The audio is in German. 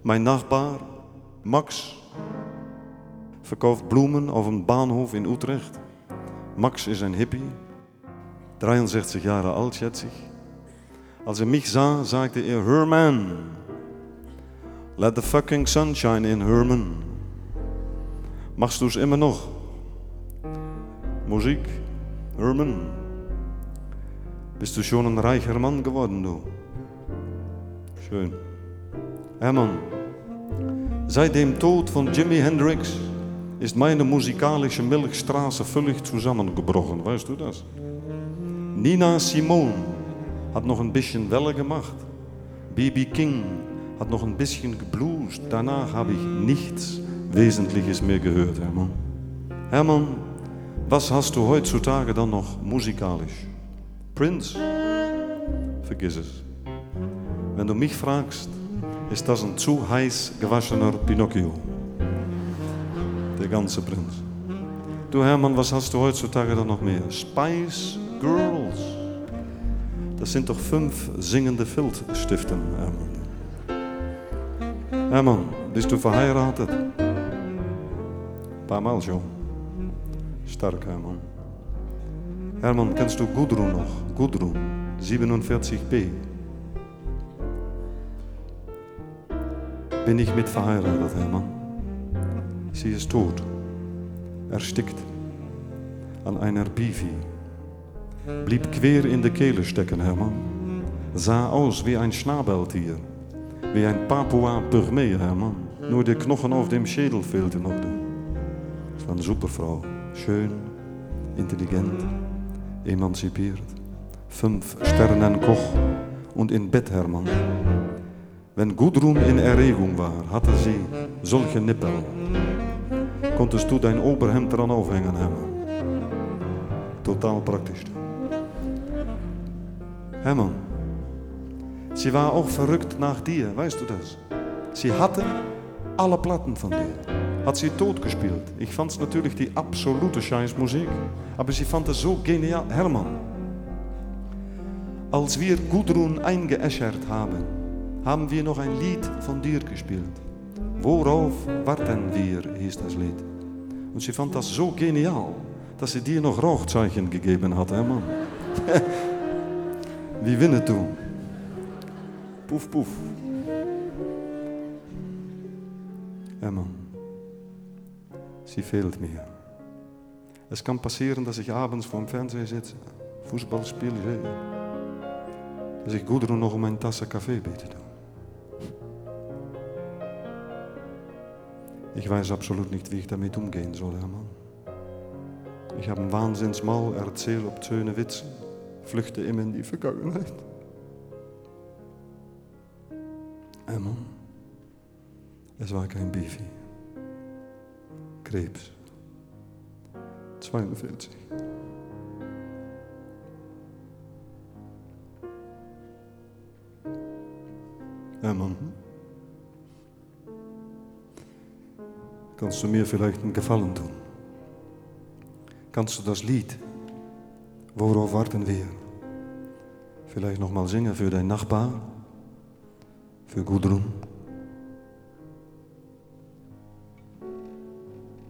Mein Nachbar, Max, verkauft Blumen auf dem Bahnhof in Utrecht. Max ist ein Hippie, 63 Jahre alt, schätze ich. Als mich sah, sagte Herman, let the fucking sunshine in, Herman. Machst du's immer noch? Musik, Herman. Bist du schon ein reicher Mann geworden, du? Schön. Herman, seit dem Tod von Jimi Hendrix ist meine musikalische Milchstraße völlig zusammengebrochen, weißt du das? Nina Simone hat noch ein bisschen Welle gemacht. B.B. King hat noch ein bisschen gebluest. Danach habe ich nichts Wesentliches mehr gehört, Herman. Herman, was hast du heutzutage dann noch musikalisch? Prince? Vergiss es. Wenn du mich fragst, ist das ein zu heiß gewaschener Pinocchio. Der ganze Prinz. Du Hermann, was hast du heutzutage dann noch mehr? Spice Girls. Das sind doch 5 singende Filzstiften, Hermann. Hermann, bist du verheiratet? Ein paar Mal schon. Stark, Hermann. Hermann, kennst du Gudrun noch? Gudrun, 47b. Bin ich mit verheiratet, Hermann? Sie ist tot, erstickt an einer Bifi. Blieb quer in der Kehle stecken, Hermann. Sah aus wie ein Schnabeltier, wie ein Papua-Pygmäe, Hermann. Nur der Knochen auf dem Schädel fehlte noch. Das war eine super Frau. Schön, intelligent, emanzipiert. 5 Sternen-Koch und in Bett, Hermann. Wenn Gudrun in Erregung war, hatte sie solche Nippel. Konntest du dein Oberhemd dran aufhängen, Hermann. Total praktisch. Hermann, sie war auch verrückt nach dir, weißt du das? Sie hatte alle Platten von dir. Hat sie totgespielt. Ich fand es natürlich die absolute Scheißmusik. Aber sie fand es so genial. Hermann, als wir Gudrun eingeäschert haben, haben wir noch ein Lied von dir gespielt. Worauf warten wir, hieß das Lied. Und sie fand das so genial, dass sie dir noch Rauchzeichen gegeben hat, Hermann. Wie Winnetou. Puff, puff. Hermann, sie fehlt mir. Es kann passieren, dass ich abends vor dem Fernseher sitze, Fußballspiel sehe, dass ich Gudrun noch um eine Tasse Kaffee bitte. Ich weiß absolut nicht, wie ich damit umgehen soll, Hermann. Ich habe einen Wahnsinnsmal, erzähle obszöne Witze, flüchte immer in die Vergangenheit. Hermann, es war kein Bifi. Krebs. 42. Hermann, kannst du mir vielleicht einen Gefallen tun? Kannst du das Lied, worauf warten wir, vielleicht noch mal singen für deinen Nachbar, für Gudrun?